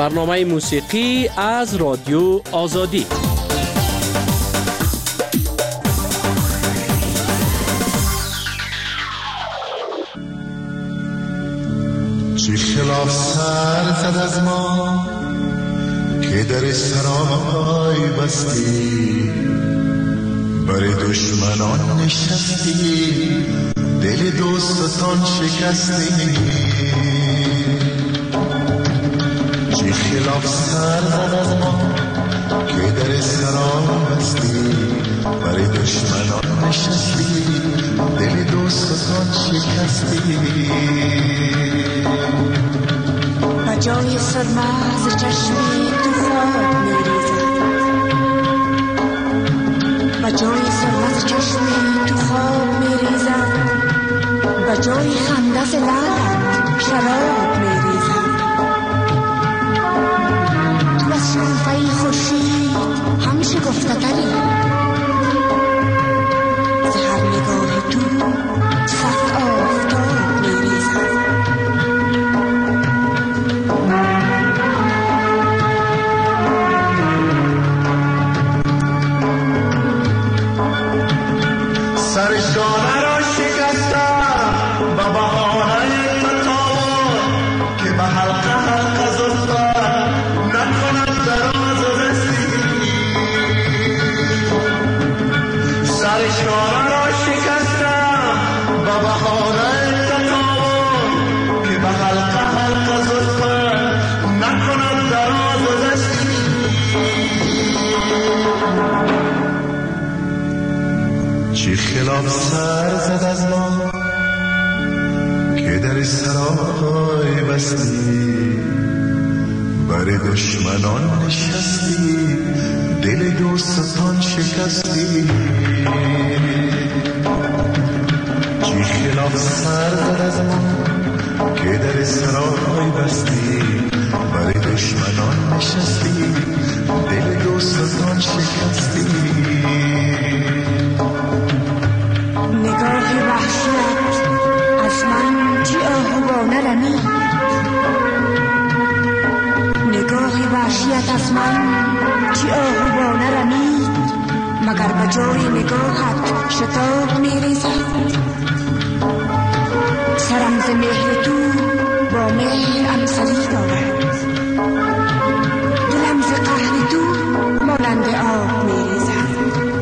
برنامه موسیقی از رادیو آزادی. چه خلاف سر زد از ما که در سرای بستی، بر دشمنان نشستی، دل دوستان شکستی. چه خلاف سر زد از ما که در سرای بستی، بر دشمنان نشستی، دل دوستان شکستی. و جای سرما از چشمی تو خواب میریزد، و جای سرما از چشمی تو خواب میریزد، و جای خنده ز لبت شراب میریزد. تو از شکوفه خورشید هم شکفته تری، ز هر نگاه تو صد آفتاب میریزد. سرشانه را شکستم و بهانه تطاور که به حلقه حلقه زلفت نکند دراز و رسی. سرشانه را شکستم و بهانه تطاور که به حلقه حلقه زلفت نکند دراز و رسی. چه خلاف سر زد از ما که در سرای بستی، بر دشمنان نشستی، دل دوستان شکستی. چه خلاف سر زد از ما که در سرای بستی، بر دشمنان نشستی، دل دوستان شکستی. نگاه وحشت از من چی آهوانه رمید، نگاه وحشت از من چی آهوانه رمید، مگر به جای نگاهت شتاب میریزد. سرم ز مهر تو با مهر امسری دارد، دلم ز قهر تو مانند آب میریزد.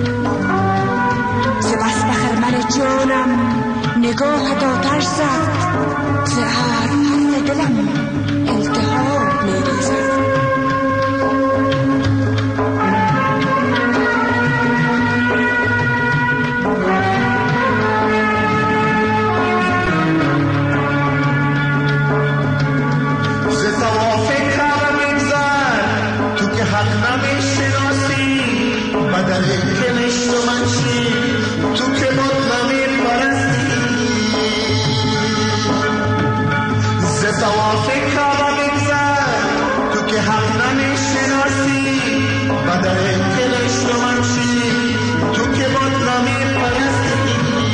ز بس به خرمن جانم نگاهت آتش زد، ز ابر دلم التهاب میریزد. ز طواف کعبه بگذر تو که حق نمیشناسی، بدل کنشت و منشی تو که بود نمیپرستی. ز طواف کعبه بگذر تو که حق نمیشناسی، بدل کنشت و منشی تو که بود نمیپرستی.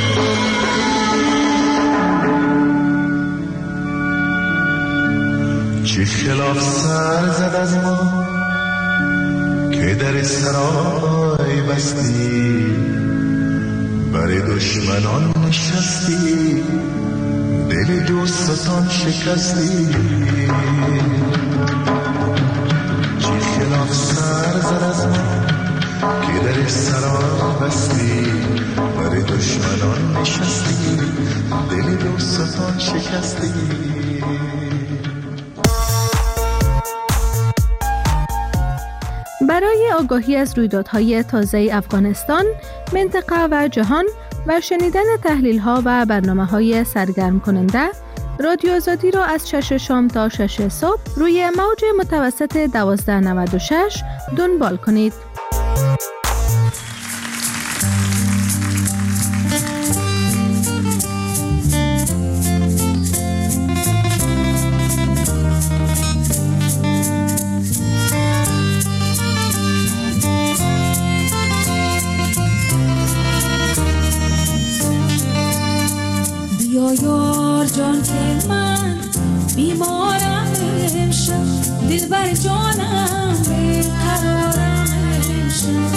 چه خلاف سر زد از ما که در سرای بستی، بر دشمنان نشستی، دل دوستان شکستی. چه خلاف سر زد از ما که در سرای بستی، بر دشمنان نشستی، دل دوستان شکستی. برای آگاهی از رویدادهای تازه افغانستان، منطقه و جهان و شنیدن تحلیل‌ها و برنامه‌های سرگرم کننده، رادیو آزادی را از 6 شام تا 6 صبح روی موج متوسط 1296 دنبال کنید. بیا یار جان که من بیمارم امشب، امشب دلبر جانم بیقرارم امشب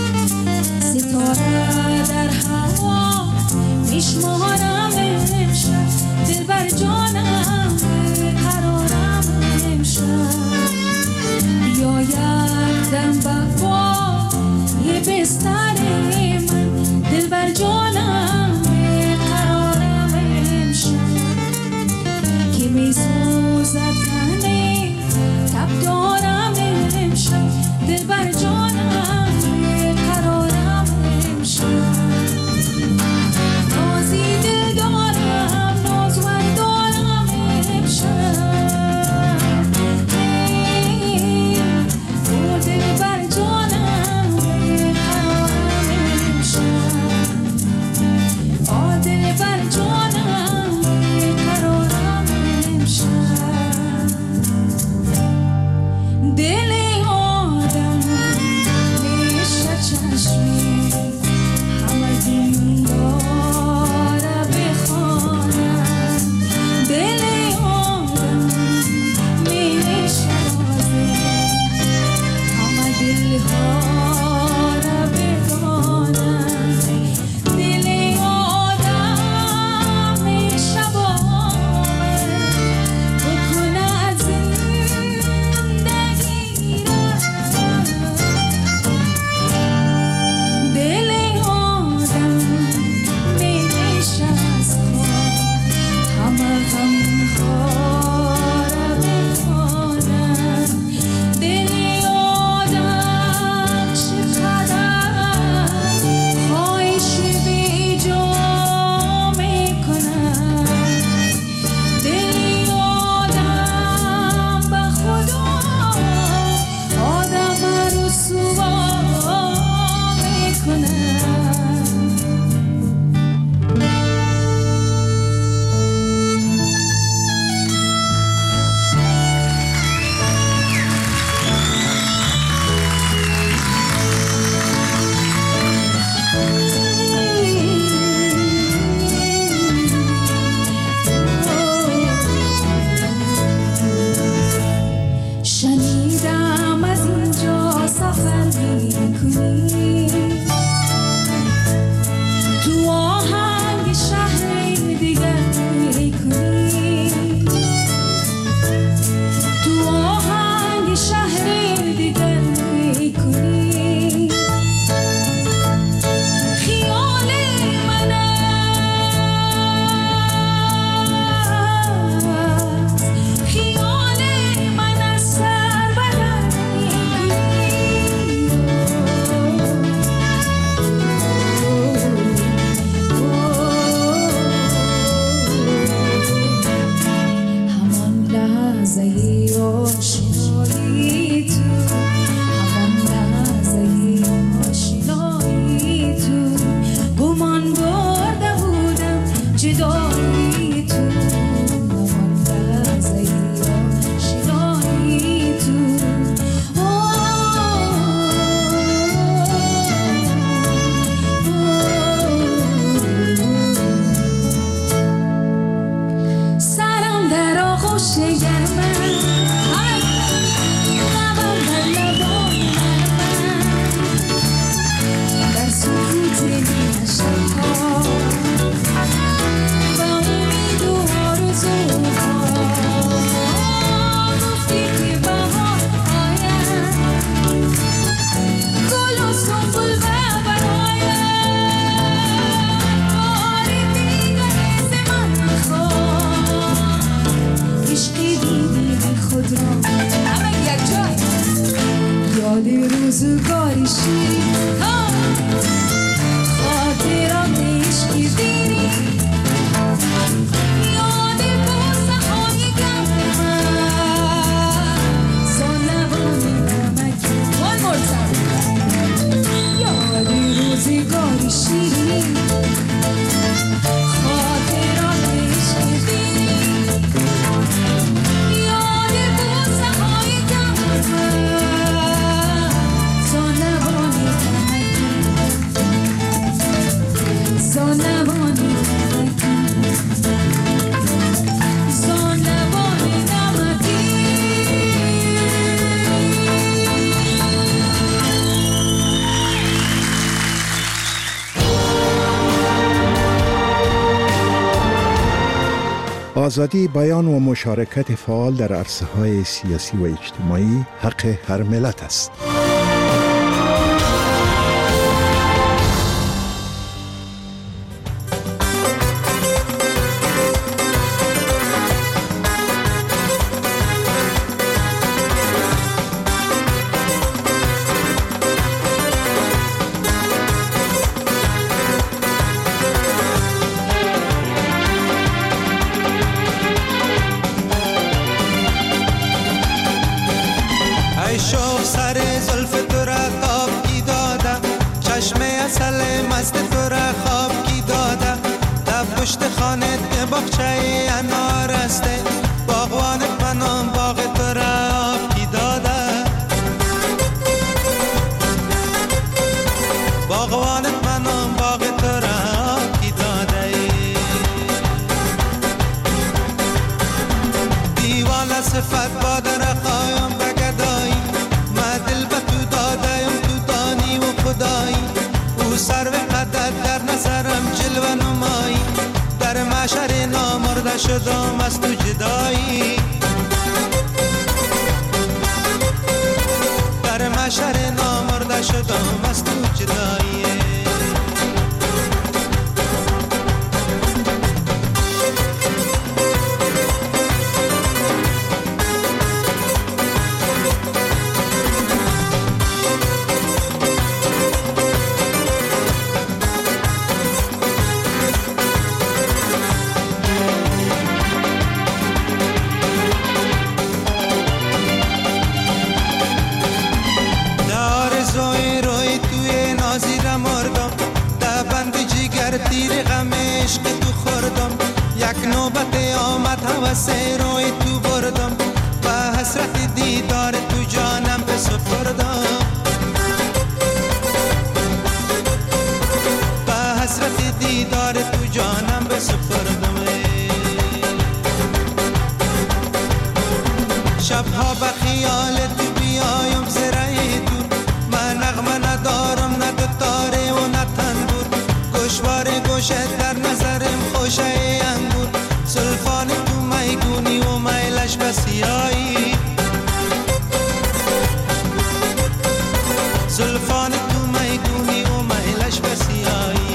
ستاره در هوا میشمارم امشب دلبر جانم بیقرارم امشب بیاید دم وفا یه بستر من دلبر جانم بیقرارم امشب که میسوزد تنه تب دارم امشب دلبر جانم بیقرارم امشب نازی دل دارم نازوان دارم امشب دلبر جانم بیقرارم امشب دلبر جانم بیقرارم امشب دل آدم میشه چشمی همه دنیا را بخوانم دل آدم میشه رازی همه دلها را بدانم دل آدم میشه باور بکنه از زندگی را دل آدم میشه از خواب همه غمها را بخوانم دل آدم چقدر خواهش بی جا میکنم دل آدم به خدا آدم رسوا میکنم شنیدم از اینجا سفر میکنی تو آهنگ شهر دیگر میکنی تو آهنگ شهر دیگر میکنی خیال من است خیال من از سر بدر همان لحظه آشنایی تو همان لحظه آشنایی تو گمان برده بودم جدایی تو همان لحظه آشنایی تو سرم در آغوش گرمم لبم در لبان من در سکوت نیمه شبها آزادی بیان و مشارکت فعال در عرصه‌های سیاسی و اجتماعی حق هر ملت است. شدم از تو جدایی، در محشر نامرده شدم از تو جدایی. تیر غمش که تو خوردم، یک نوبت آمد هوس روی تو بردم، و حسرت دیدار تو جانم به سپردم، و حسرت دیدار تو جانم به سپردم. شبها به خیال تو بیایم زرعی تو، من نغمه ندارم نه دوتاره و نه تنبور، گوشوار گوشت در نظرم خوشه انگور، زلفان تو میگونی و میلش بسیایی، زلفان تو میگونی و میلش بسیایی.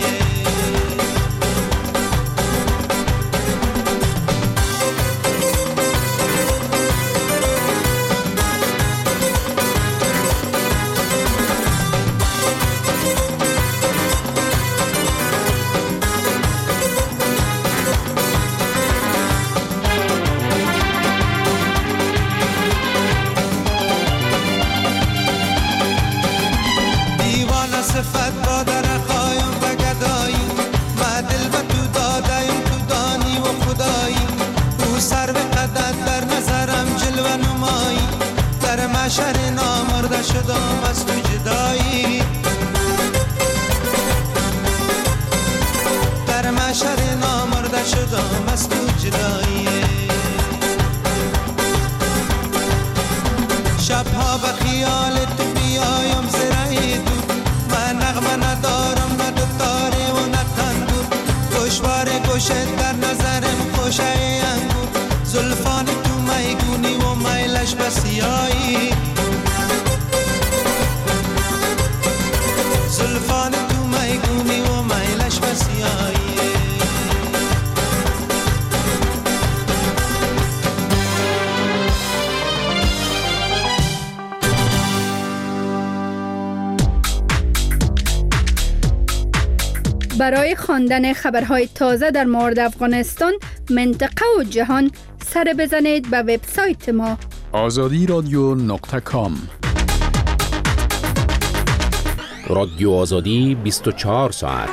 صفت با در خوایم و گدایی، ما دل به تو دادیم تو دانی و خدایی، او سر به قدر در نظرم جلوه نمایی، در محشر نامرده شدم از تو جدایی، در محشر نامرده شدم از تو جدایی. شبها به خیال تو بیایم زرعی تو، من نغمه ندارم نه دوتاره و نه تنبور، گوشوار گوشت در نظرم خوشه انگور، زلفان تو میگونی و میلش بسیایی، زلفان تو میگونی و میلش بسیایی. برای خواندن خبرهای تازه در مورد افغانستان، منطقه و جهان، سر بزنید به وبسایت ما azadiradio.com. رادیو آزادی 24 ساعت.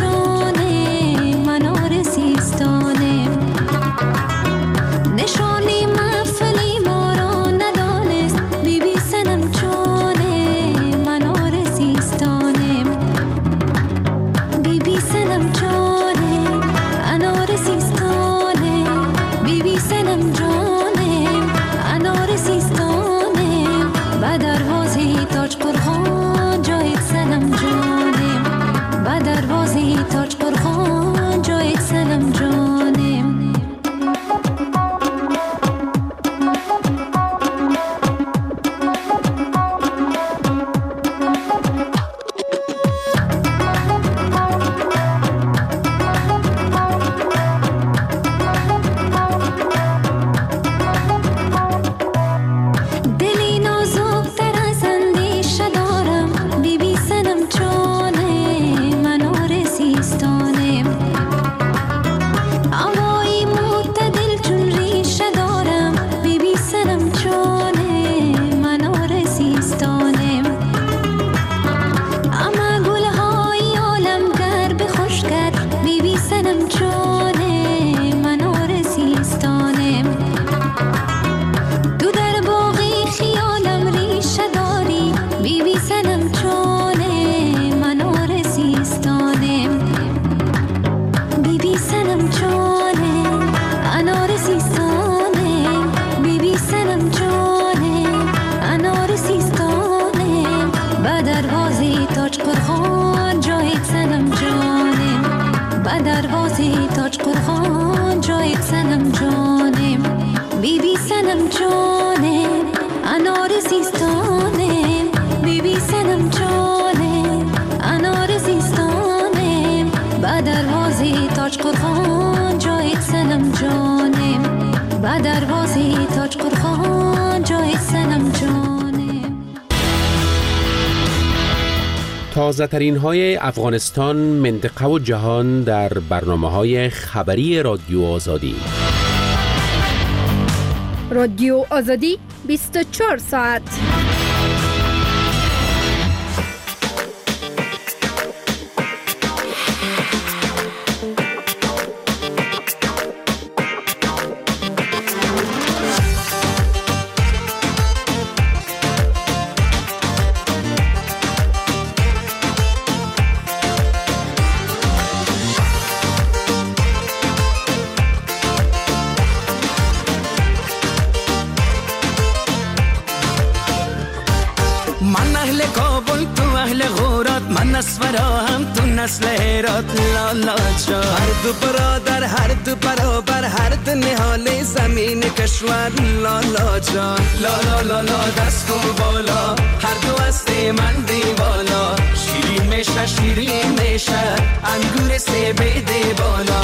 جانه منار سیستانه نشانی محفلی ما را ندانست بی بی سنم جانه منار سیستانه بی بی سنم جانه انار سیستانه بی بی سنم جانه انار سیستانه و دروازه تاج قرخان جای سنم جانه و دروازه تاج قرخان جای سنم جانه دلی نازک‌تر از اندیشه دارم بی بی سنم جانه منار سیستانه هوایی معتدل چون ریشه دارم بی بی سنم جانه منار سیستانه اما گل‌های عالم گر به خوش کرد بی بی سنم جانه منار سیستانه تو در باغی خیالم ریشه داری بی بی سنم جانه منار سیستانه بی بی سنم جانه انار سیستانه بی بی سنم جانه انار سیستانه با دروازه تاج قرخان جای سنم جانه با دروازه تاج قرخان جای سنم جانه بی بی سنم جانه انار سیستانه بی بی سنم جانه انار سیستانه با دروازه تاج قرخان جای سنم جانه با دروازه تاج قرخان جای سنم جانه تازه ترین های افغانستان، منطقه و جهان در برنامه های خبری رادیو آزادی. رادیو آزادی 24 ساعت. من اهل کابل تو اهل غورات من اسفرا هم تو نسل هرات لالا جا هر دو برادر هر دو برابر هر دو نهال زمین کشور لالا جان لالا لالا دست کن بالا هر دو هست من دیوالا شیرین میشه شیرین میشه انگور سیب دی بالا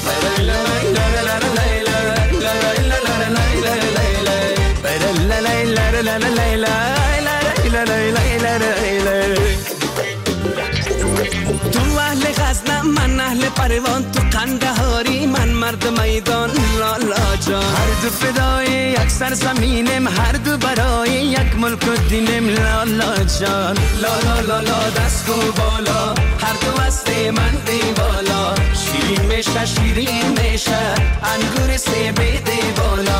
تو اهل غزنم من اهل پروان تو قندهاری من مرد میدان لالا جان هر دو فدای یک سرزمینم هر دو برای یک ملک و دینم لالا جان لالا لالا دست کو بالا هر دو هست من دیوالا شیرین میشه شیرین میشه انگور سیب دی بالا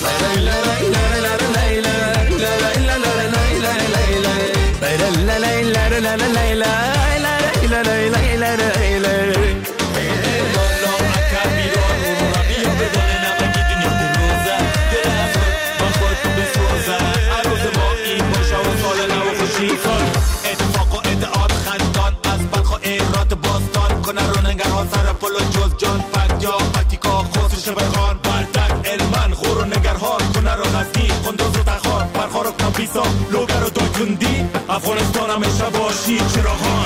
اتفاق و ادعاد خندان از بلخ و ایرات باستان کنه رو نگرها سر پل و جز جان فک یا پتیکا خسر شبه خان بردک علمن خور و نگرها کنه رو غزنی خندوز و تخار برخار و کمپیسا لوگر و دایتوندی افغانستان همیشه باشی چراغان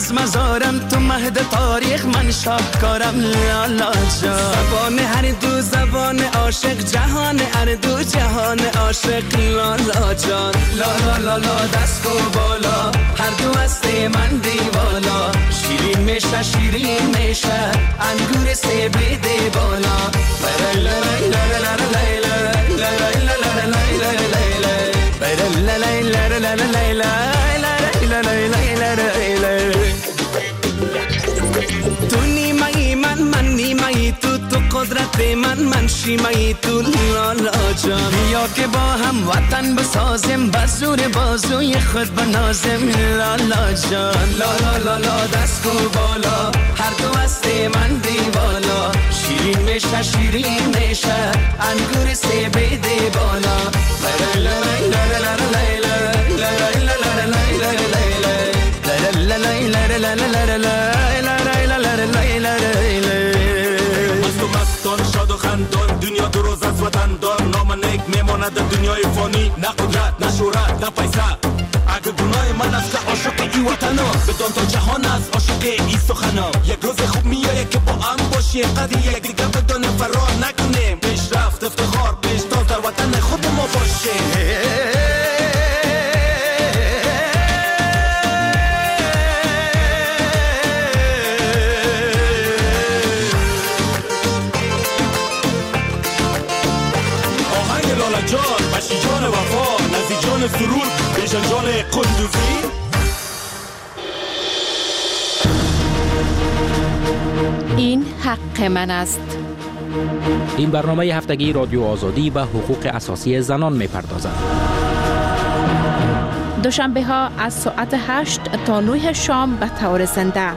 از مزارم تو مهد تاریخ من شاهکارم لالا جان. زبان هر دو زبان عاشق جهان هر دو جهان عاشق لالا جان. لالا لالا دست و بالا هر دو هست من دیوالا. شیرین میشه شیرین میشه انگور سیب دی بالا. تو نیمه‌ای من نیمه‌ای تو قدرت من شیمه‌ای تو لالا جان. یا که با هم وطن بسازیم بزور بازوی خود بنازیم لالا جان. لالا لالا دست و بالا هر دو هست من دیوالا. شیرین میشه شیرین میشه انگور سیب دی بالا. مستان شاد و خندان دنیا دو روز از وطن دار. نام نیک میماند دنیای فانی. نه قدرت نه شهرت نه پیسه. اگه گناه من است که عاشق ای وطنا بدان تا جهان است عاشق ای سخنا. یک روز خوب میایه که با هم باشیم قدر یک دیگه بدون فرار نکنیم. پیشرفت افتخار پیشتاز در وطن خود ما باشیم. جان بشی جان وفا نزی جان سرور بیشن جان قندوزی. این حق من است. این برنامه هفتگی رادیو آزادی و حقوق اساسی زنان می‌پردازد. دوشنبه ها از ساعت 8 تا 9 شام به طور زنده.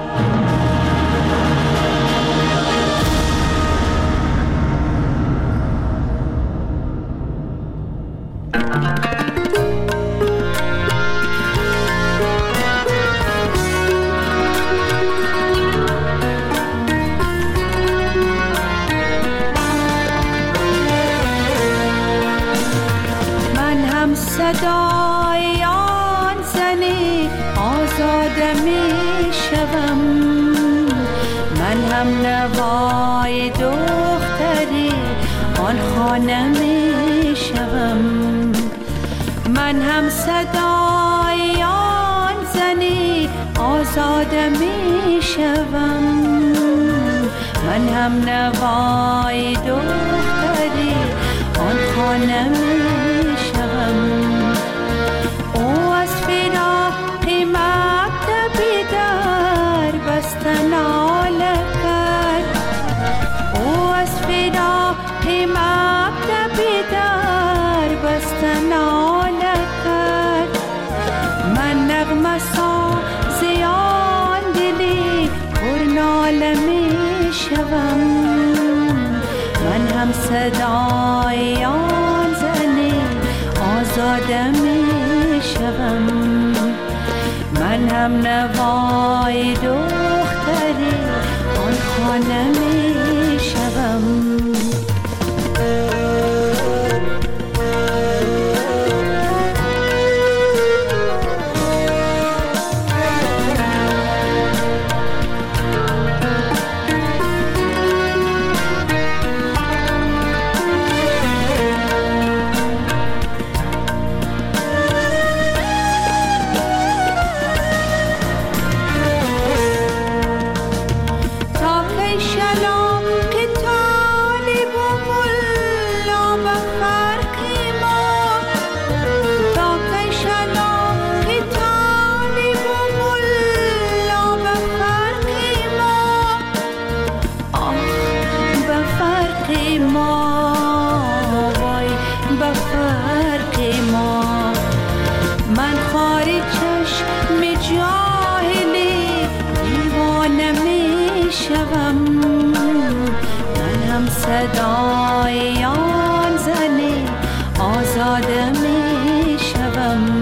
صدای آن زنی آزاده می شوم. من هم نوای دختری آن خانه می شوم. من هم صدای آن زنی آزاده می شوم. من هم نوای دختری آن خانه می شوم. او از فراق مکتبی در بستن آله کرد. او از فراق مکتبی در بستن آله کرد. من نغمه سازی آن دلی پر ناله می شوم. من هم صدای آن زنی آزاده می شوم. من هم نوای دختری آن خانه می شوم. صدای آن زنی آزاده می شوم.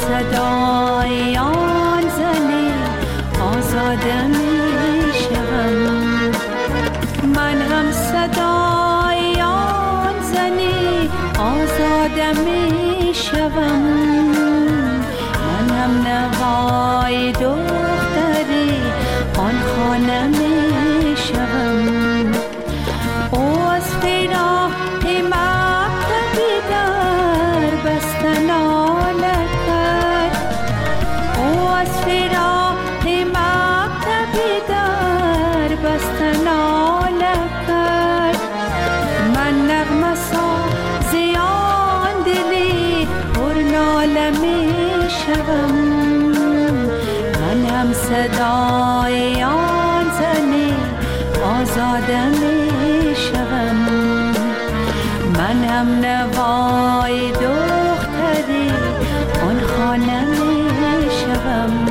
صدای آن زنی آزاده می شوم. من هم صدای آن زنی آزاده می شوم. من هم نوای دختری آن خانه می شوم. او از فراق مکتبی در بستن آله کرد. او از فراق مکتبی در بستن آله کرد. من نغمه سازی آن دلی پر ناله می شوم. من هم صدای آن زنی آزاده می شوم. من هم نوای دختری آن خانه می شوم.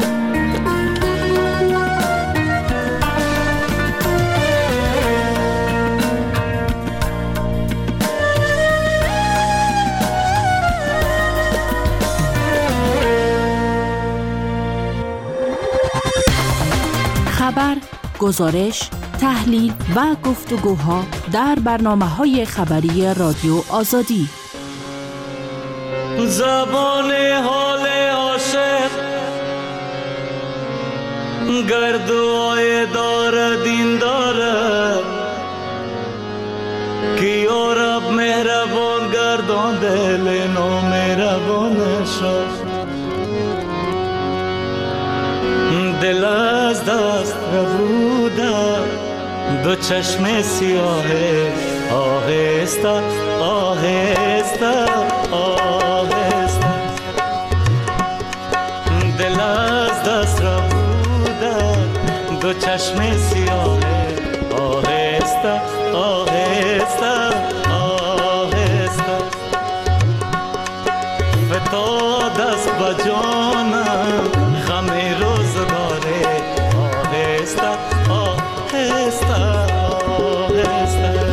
خبر، گزارش، تحلیل و گفتگوها در برنامه‌های خبری رادیو آزادی. زبان حال عاشق گردوهای دار دین داره که یارب مهربان گردان دل نامهربانش. دل از دست ربوده دو چشم سیاهه آهسته آهسته آهسته. دل از دست ربوده دو چشم سیاهه آهسته آهسته آهسته. فتاد از بجانم غم روزگاره آهسته آهسته آهسته.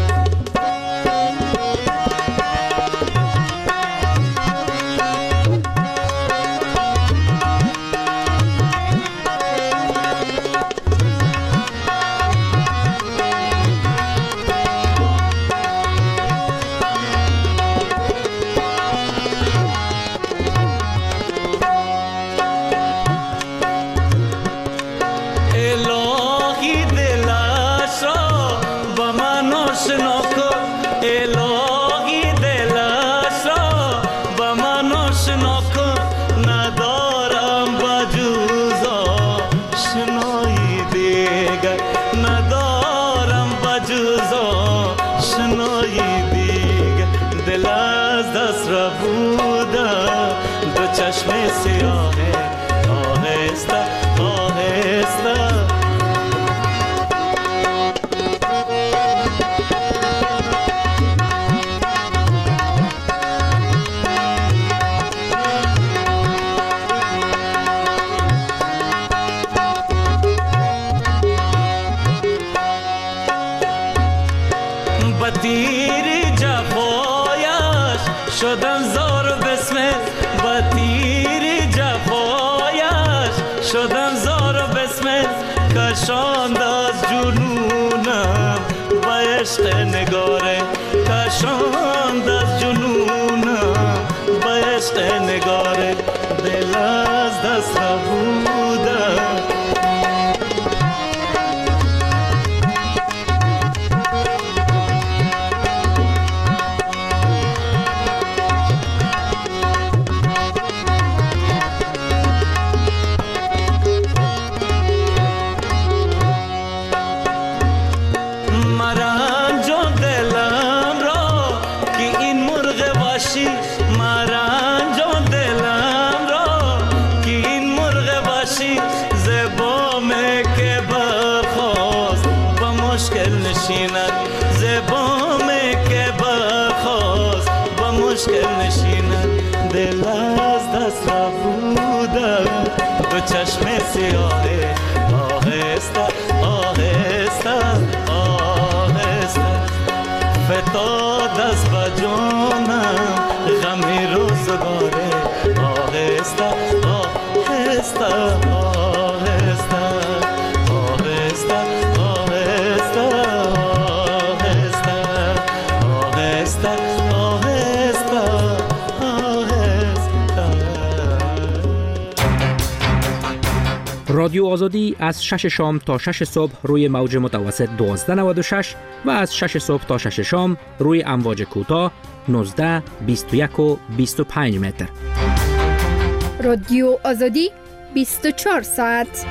کشاند از جنونم و عشق نگاره کشاند از جنونم و عشق نگاره. دل از دست ربودم چشم سیاهه آهسته آهسته آهسته. فتاد از بجانم غمی روزگاره آهسته رادیو آزادی از 6 شام تا 6 صبح روی موج متوسط 1296 و از 6 صبح تا 6 شام روی امواج کوتاه 19، 21 و 25 متر. رادیو آزادی 24 ساعت.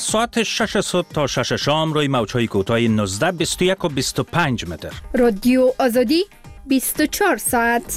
ساعت 6 صبح تا 6 شام روی موج‌های کوتاه 19 21 و 25 متر. رادیو آزادی 24 ساعت.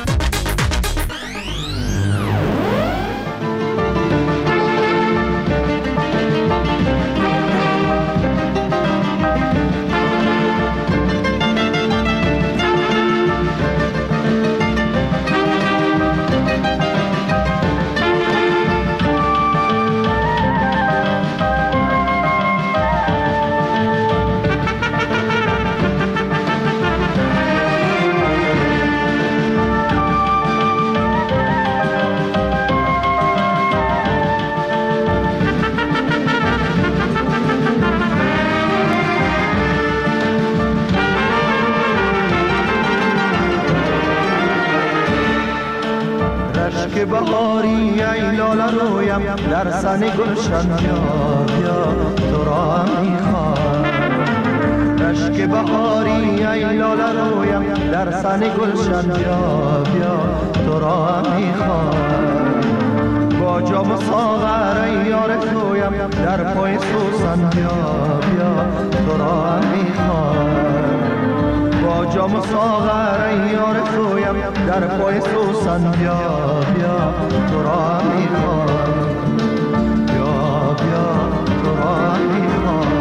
که بهاری ای لاله رویم در سن گلشن بیا بیا تو را هم میخوام. رشک بهاری ای لاله رویم در سن گلشن بیا بیا تو را هم میخوام. با جام ساغر ای یار تویم در پای سوسن بیا بیا تو را هم میخوام. با جام ساغر ای یار تویم در پای سوسن بیا بیا تو را میخوام. بیا بیا تو را میخوام.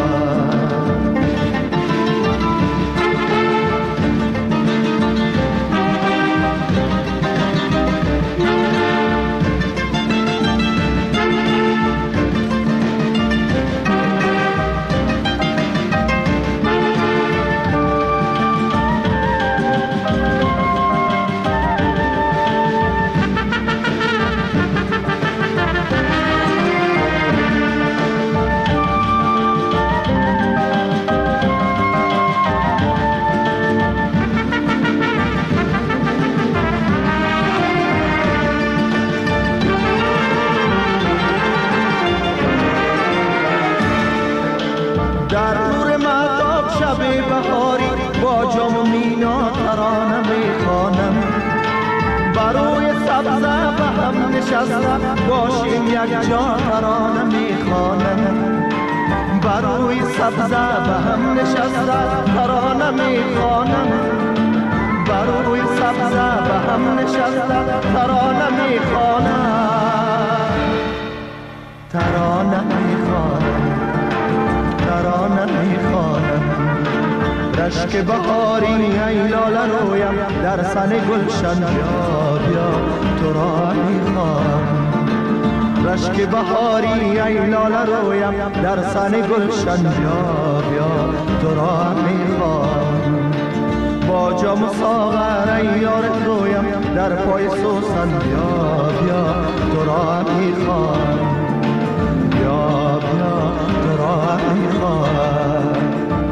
باشیم یک جا ترانه میخوانم. بروی سبزه به هم نشسته ترانه میخوانم. بروی سبزه به هم نشسته ترانه میخوانم. ترانه میخوانم. ترانه میخوانم. رشک بهاری ای لاله رویم در سن گلشن بیا بیا تو را میخوام. رشک بهاری ای لاله رویم در سن گلشن بیا بیا تو را میخوام. با جام ساغر ای یار تویم در پای سوسن بیا بیا تو را میخوام. بیا بیا تو را میخوام.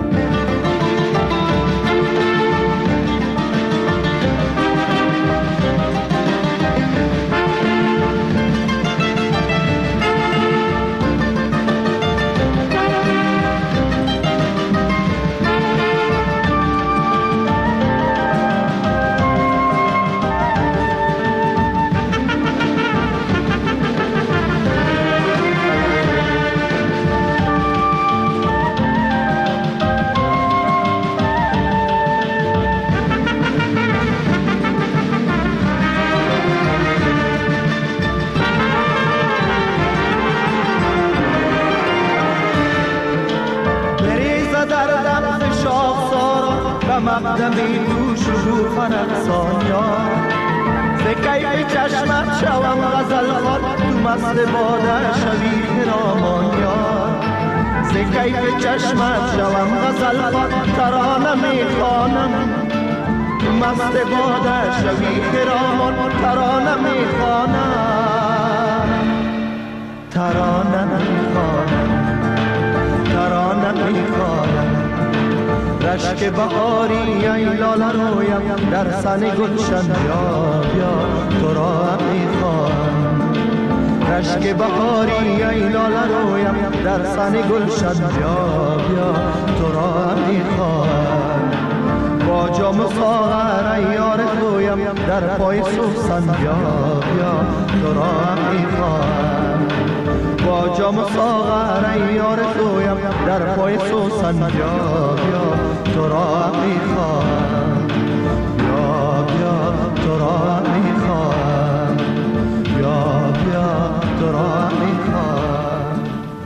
مقدمی تو شکوفه رقصان یار. ز کیف چشمت شوم غزل خوان تو مست باده شوی خرامان یار. ز کیف چشمت شوم غزل خوان ترانه میخوانم. تو مست باده شوی خرامان ترانه میخوانم. ترانه میخوانم. ترانه میخوانم. رشک بهاری ای لاله رویم در سن گلشن بیا بیا تو را میخوام. رشک بهاری ای لاله رویم در سن گلشن بیا بیا تو را میخوام. با جام ساغر ای یار تویم در پای سوسن بیا بیا تو را میخوام. با با جام ساغر ای یار تویم در پای سوسن بیا بیا تو را میخواهم بیا بیا تو را میخواهم بیا بیا تو را میخواهم.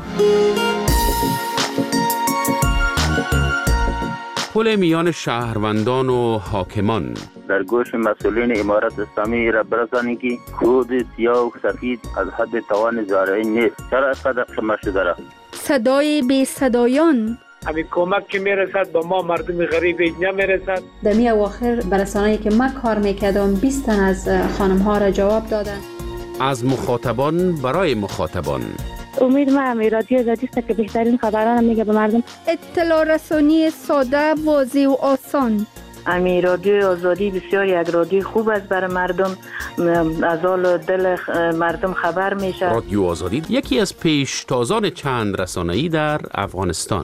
پل میان شهروندان و حاکمان در گوش مسئولین امارت اسلامی را برسانید که خود سیاه و سفید از حد توان زارعی نیست. چرا اینقدر شما شده را؟ صدای بی صدایان همین کمک که میرسد با ما مردم غریب نمیرسد. در می اواخر برسانه‌ای که من کار میکردم 20 تن از خانم ها را جواب دادن. از مخاطبان برای مخاطبان. امید ما رادیو آزادی است که بهترین خبران میگه به مردم. اطلاع رسانی ساده، واضح و آسان. امی رادیو آزادی بسیار یک رادیو خوب است برای مردم، از حال دل مردم خبر میشه. رادیو آزادی یکی از پیشتازان چند رسانه‌ای در افغانستان.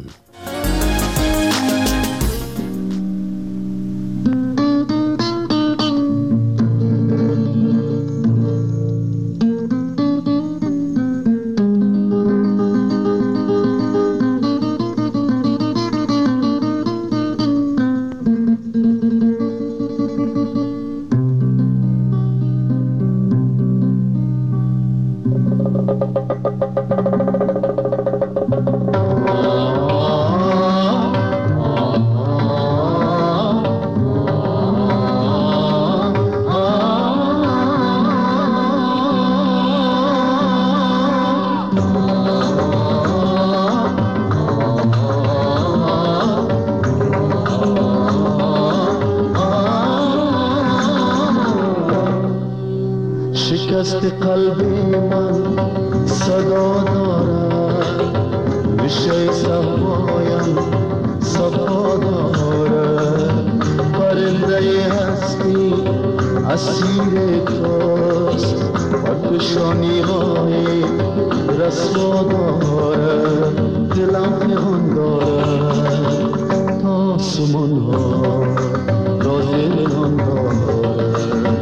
شکست قلب من صدا دارد، ریشه صفایم صفا دارد، پرنده هستی اسیر توست و پیشانی های رسوا دارد، دلم پنهان دارد تا آسمان ها راز نهان دارد.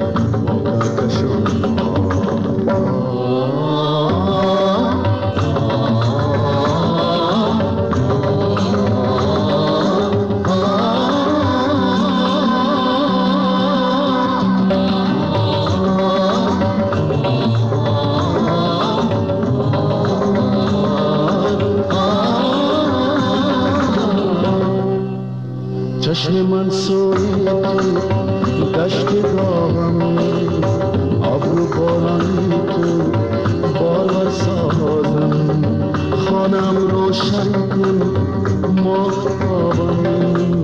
چشم من سوی تو دشت گاهم، ابرو بارانی تو بار سازم، خانم روشن کن ماهتابم،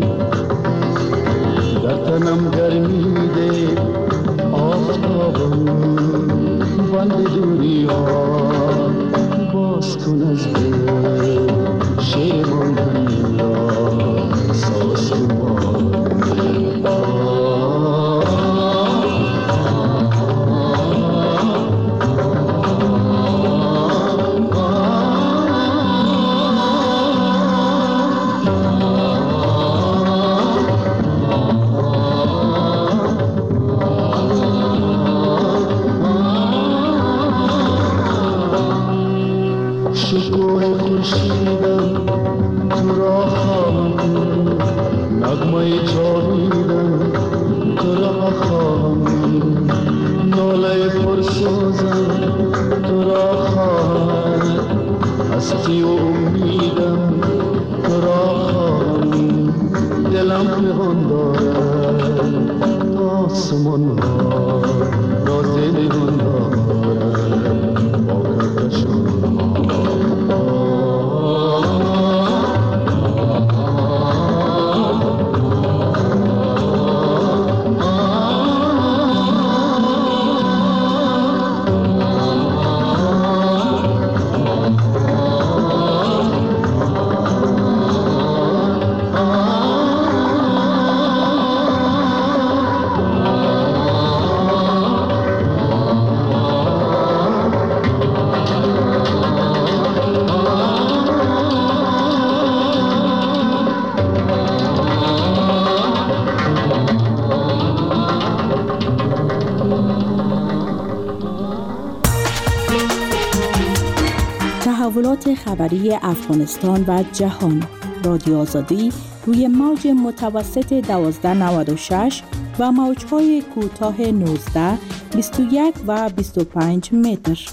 در تنم گرمی ده آفتابم، بند دوری ها باز کن از دل شیر ماندنی را ساز کن. شکوه خورشیدم تو را خواهم، نغمه جاویدم تو را خواهم، ناله پرسوزم تو را خواهم، هستی و امیدم تو را خواهم، دلم پنهان دارد تا آسمان ها راز نهان دارد با کهکشان تغییرات خبری افغانستان و جهان. رادیو آزادی روی موج متوسط 1296 و موج‌های کوتاه 19، 21 و 25 متر.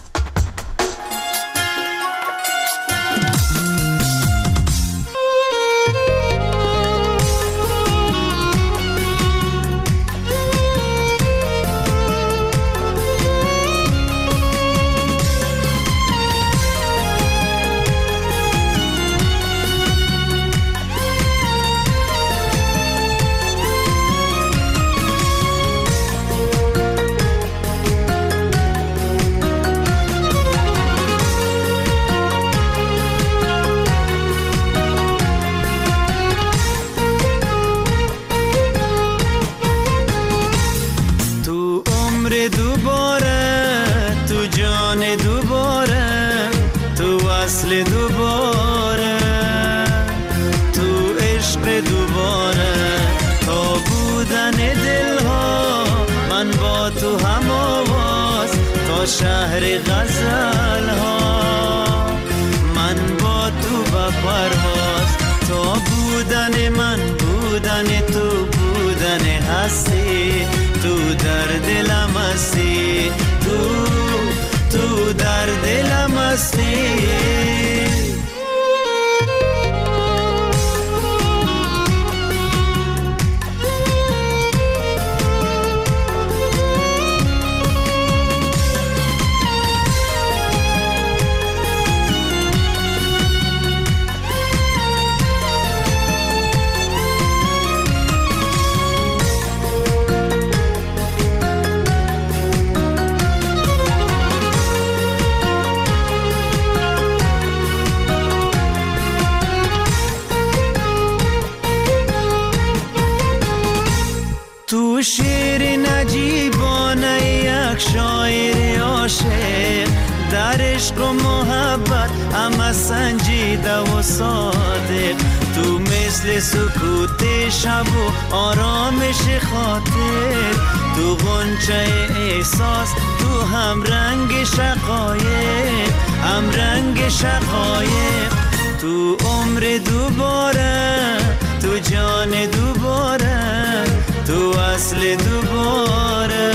شهر غزل ها من با تو با پرواز، تو بودن من بودن تو بودن هستی، تو در دلم هستی، تو در دلم هستی. تو شعر نجیبانه یک شاعر عاشق، در عشق و محبت همه سنجیده و صادق، تو مثل سکوت شب و آرامش خاطر، تو غنچه احساس، تو هم رنگ شقایق، هم رنگ شقایق، تو عمر دوباره، تو جان دوباره، تو اصل دوباره،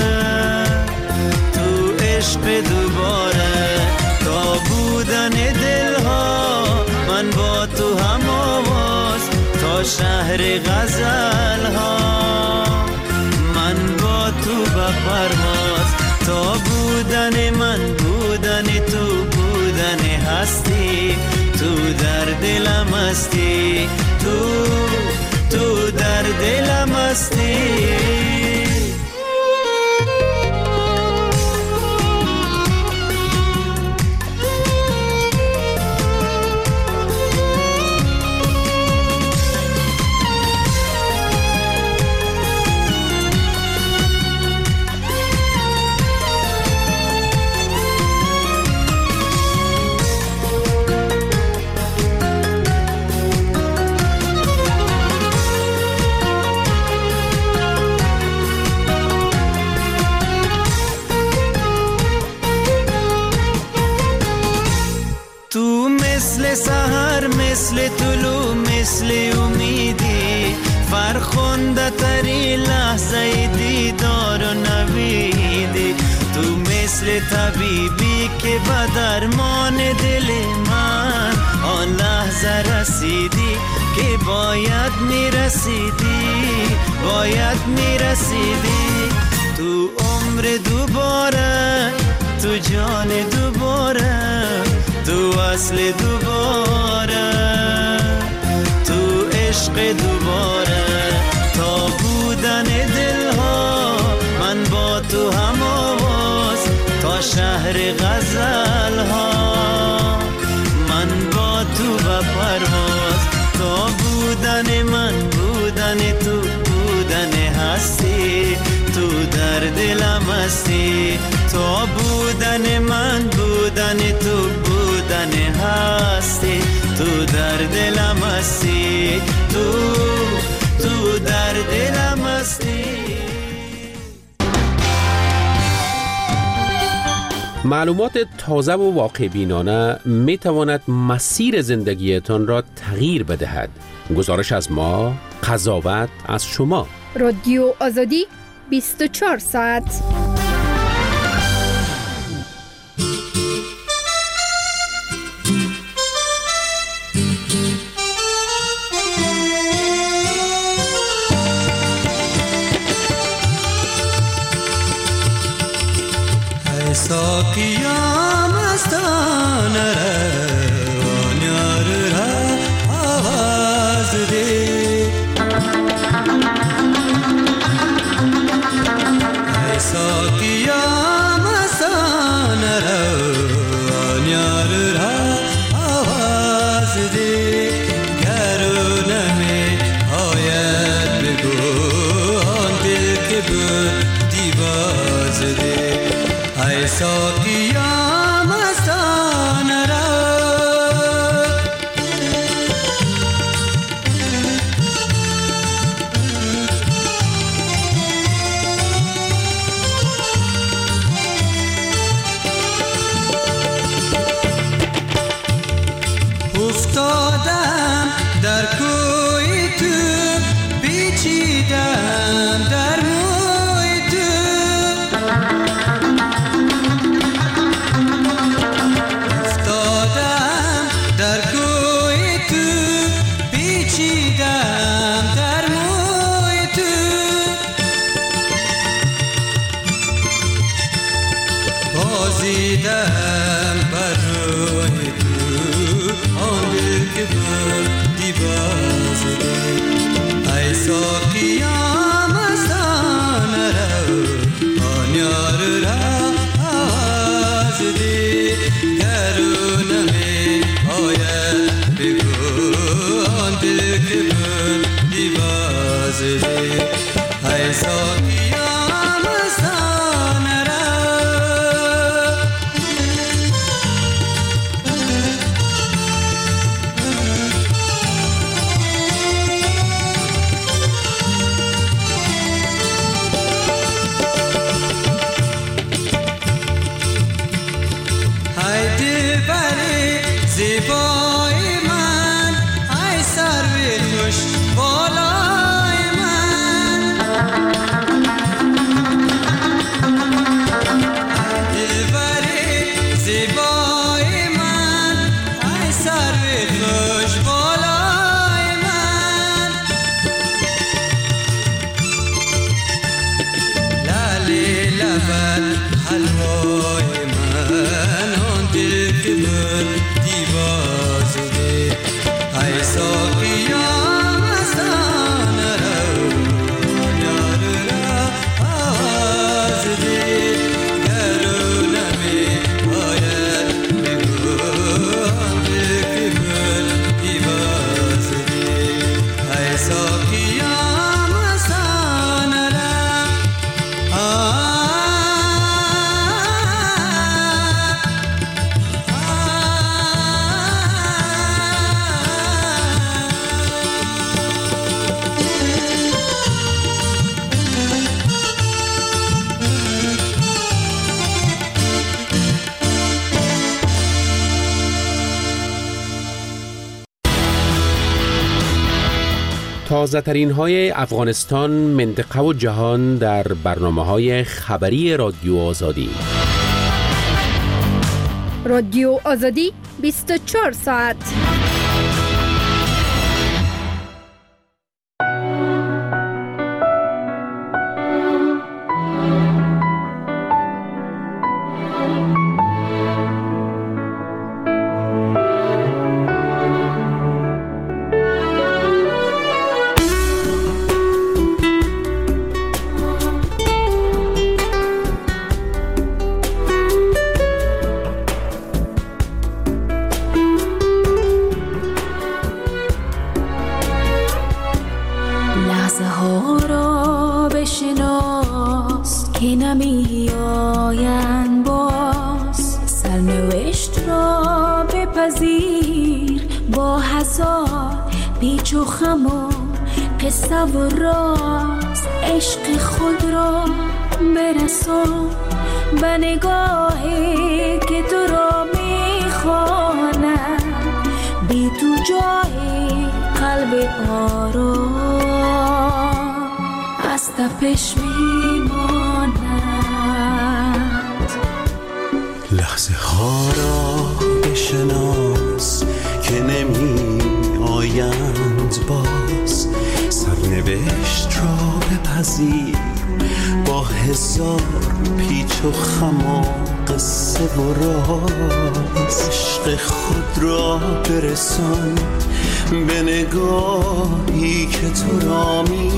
تو عشق دوباره، تا بودن دلها من با تو هم آواز، تا شهر غزل ها من با تو به پرواز، تا بودن من بودن تو بودن هستی، تو در دلم هستی، تو در دلم هستی. سحر مثل طلوع مثل امیدی، فرخنده تری لحظه دیدار و نویدی، تو مثل طبیبی که به درمان دل من آن لحظه رسیدی که باید میرسیدی، باید میرسیدی، تو عمر دوباره، تو جان دوباره، تو اصل دوباره، تو عشق دوباره، تا بودن دلها من با تو هم آواز، تا شهر غزل ها من با تو به پرواز، تا بودن من بودن تو بودن هستی، تو در دلم هستی، تا بودن من بودن تو بودن هستی، تو در دلم هستی، تو در دلم هستی. معلومات تازه و واقع بینانه می تواند مسیر زندگیتان را تغییر بدهد. گزارش از ما، قضاوت از شما. رادیو آزادی 24 ساعت. ساقیا مستانه روان یار را آواز ده ای ساقیا مستانه روان یار را آواز ده گرونه می آید بگو آن دل که بودی باز ده ای ساقیا مستانه را افتادم در کوی تو پیچیدم در موی تو افتادم در کوی تو پیچیدم در موی تو بازیدم بر روی تو آن دل که بودی باز ده ای ساقیا مستانه رو آن یار را آواز ده گرونه می آید بگو آن دل که بودی باز ده ای ساقیا مستانه را زیبای من ای سرو خوش بالای من دلبری زیبای من ای سرو خوش بالای من لالی لبت حلوای من آن دل که بودی باز ده ای ساقیا مستانه رو یار را آواز ده گرونه می آید بگو آن دل که بودی باز ده ای ساقیا مستانه را تازه ترین های افغانستان، منطقه و جهان در برنامه های خبری رادیو آزادی. رادیو آزادی 24 ساعت. نمی آیند باز، سرنوشت را بپذیر با هزار پیچ و خم و قصه و راز. عشق خود را برسان به نگاهی که تو را میخوانم، بی تو جای قلب آرام از تپش میماند. لحظه ها را بشناس که نمی آیند باز، سرنوشت را بپذیر با هزار پیچ و خم و قصه و راز. عشق خود را برسان به نگاهی که تو را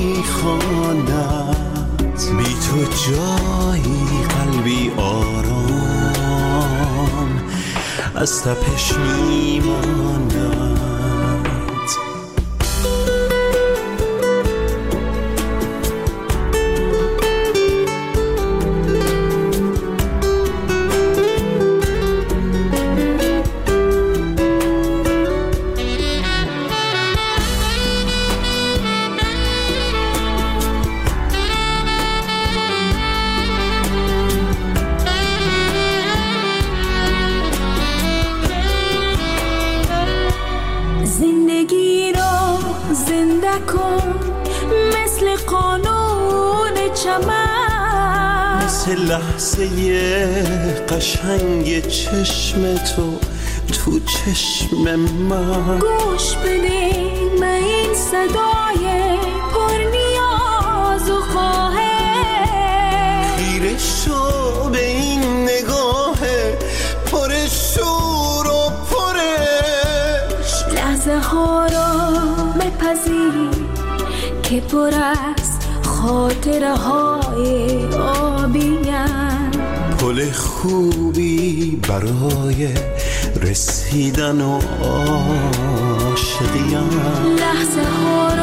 میخواند، بی تو جایی قلبی آرام از تپش میماند. زندگی را زنده کن مثل قانون چمن، مثل لحظه قشنگ چشم تو تو چشم من. گوش بده به این صدای پر نیاز و خواهش، خیره شو به این نگاه پر شور و پرش. لحظه ها را بپذیر که پر از خاطره های آبیم، پل خوبی برای رسیدن و عاشقیم. لحظه ها